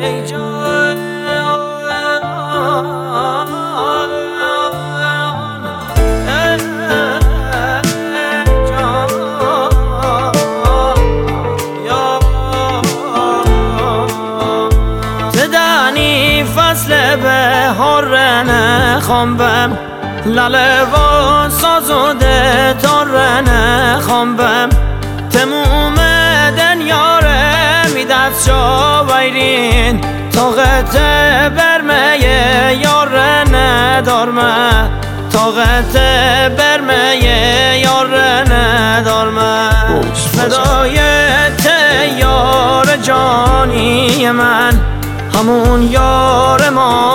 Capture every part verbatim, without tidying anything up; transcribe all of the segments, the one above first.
ای جان تدانی فصل بهار نخوام بم لاله و سازوده تار نخوام بم تموم دنیاره میدست شا ویرین طاقت برمه یار ندارمه طاقت برمه یار ندارمه فدای یار جانی من همون یار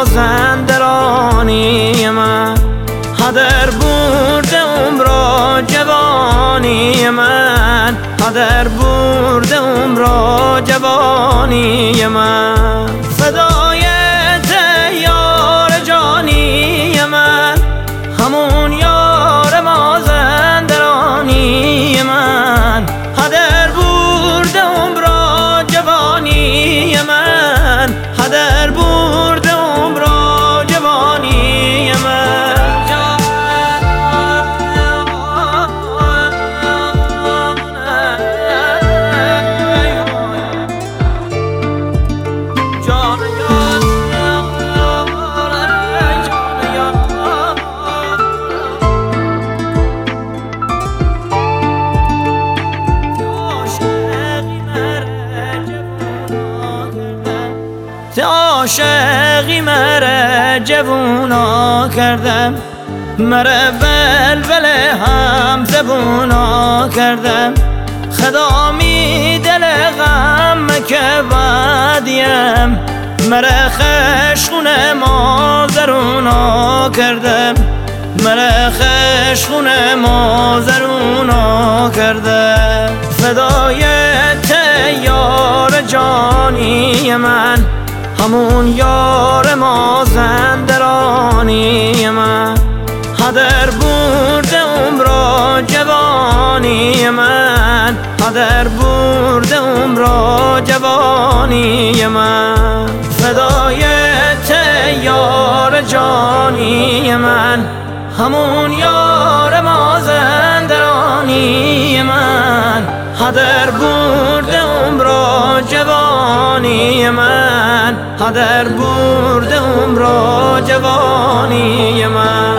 مازندرانی من هدر برده عمر جوانی من هدر برده عمر جوانی من فدای یار جانی من همون یار مازندرانی من هدر برده عمر جوانی من هدر برده عمر جوانی من عاشقی مره جوونا کردم مره بلبل هم زبونا کردم خدامی دل غم که بدیم مره خشخون مازرونا کردم مره خشخون مازرونا کردم فدای یار جانی من همون یار مازندرانی من هدر برده عمر جوانی من هدر برده عمر جوانی من فدای یار جانی من همون یار مازندرانی من هدر برده عمر جوانی من هدر برده عمر جوانی من